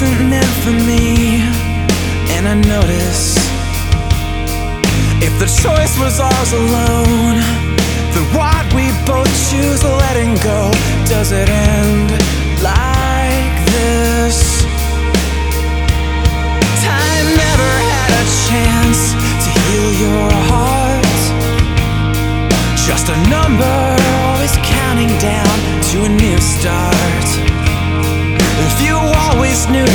wasn't meant for me. And I notice, if the choice was ours alone, then why'd we both choose letting go? Does it end like this? Time never had a chance to heal your heart. Just a number, always counting down to a new start. If you always knew